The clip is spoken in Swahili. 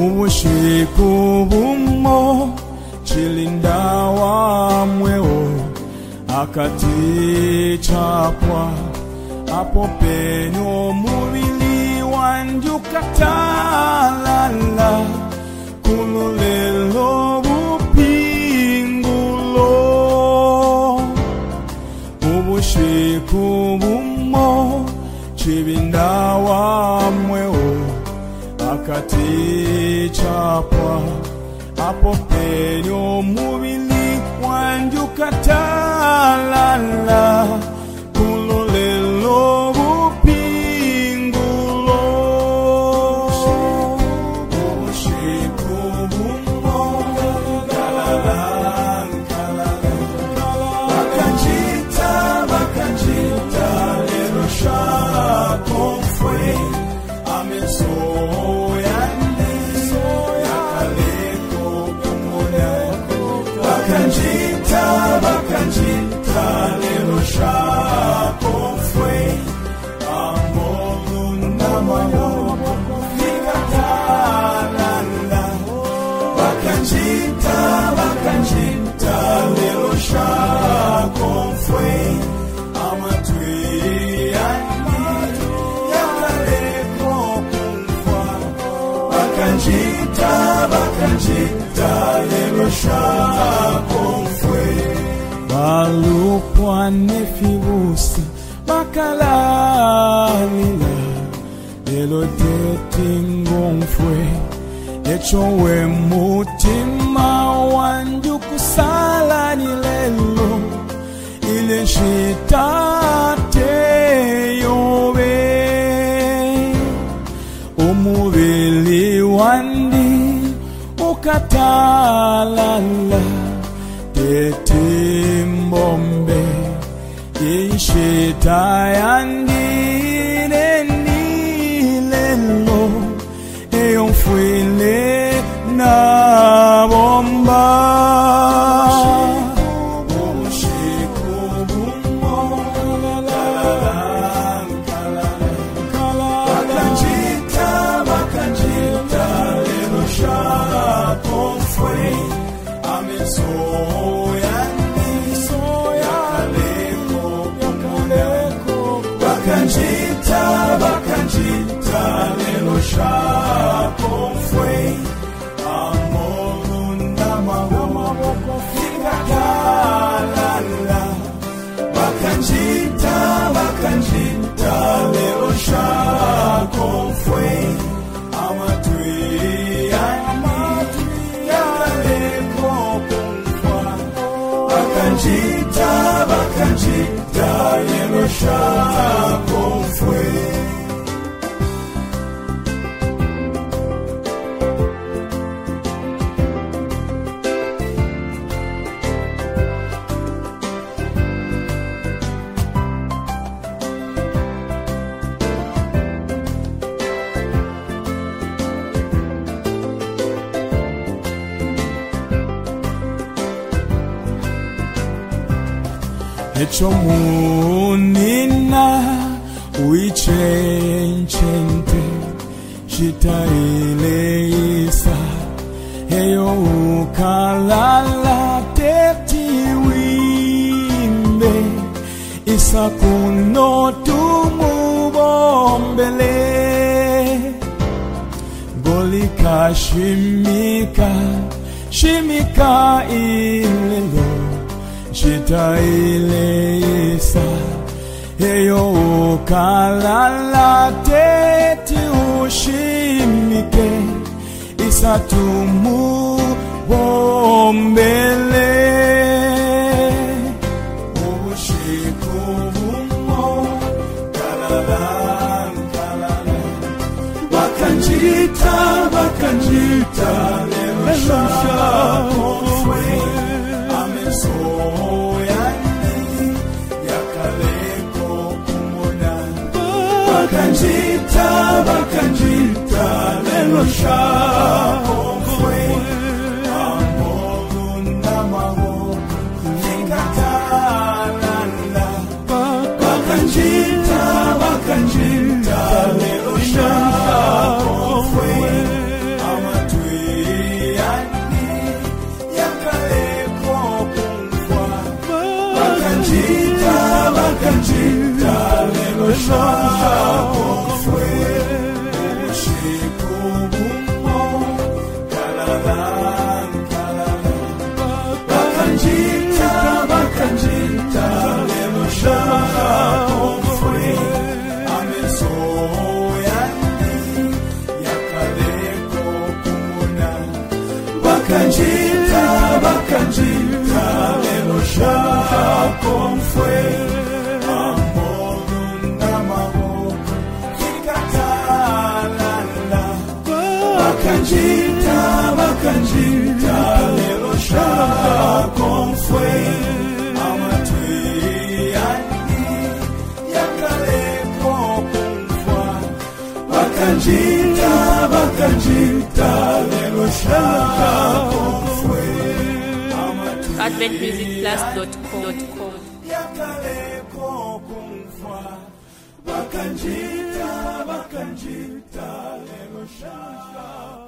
Ubushiku bumo chilinda wa mweo akati chapwa apo penyo mubili wanjukatalala kululelo bupingulo. Ubushiku bumo chilinda wa mweo akati chapwa apo penyo mubili wanjukatalala kululelo bupingulo. Ubushiku bumo bakanjita lelo shako fwe ameso Bakanjita lelo shako fwe amolunda mayo fikatalala. Bakanjita lelo shako fwe amatwi yani yakaleko kumfa. Bakanjita lelo shako fwe balupwa nefibusi bakalalila lelo tetingomfwe echowe mutima wanju kusala ni lelo ile shitate yobe umubili wandi ukatalala tetimbombe ishita yandine nilelo eyomfwile na bomba. Ubushiku bumo bakanjita lelo shako fwe ameso Bakanjita lelo shako fwe amolunda maboko fikatalala. Bakanjita lelo shako fwe amatwi yakaleko kumfa. Bakanjita lelo shako fwe echo munina uichenchente shitaile isa heyo ukalala teti wimbe isa kuno tumubombele golika shimika ilelo shitaile isa heyo ukalala teti ushimike isa tumubombele. Ubushiku bumo bakanjita lelo shako fwe ameso yani yakaleko kumona. Bakanjita lelo shako fwe amolunda maboko fikatalala. Bakanjita lelo shako fwe amatwi lelo shako fwe AdventMusicPlus.com. yakaleko kumfa bakanjita lelo shaka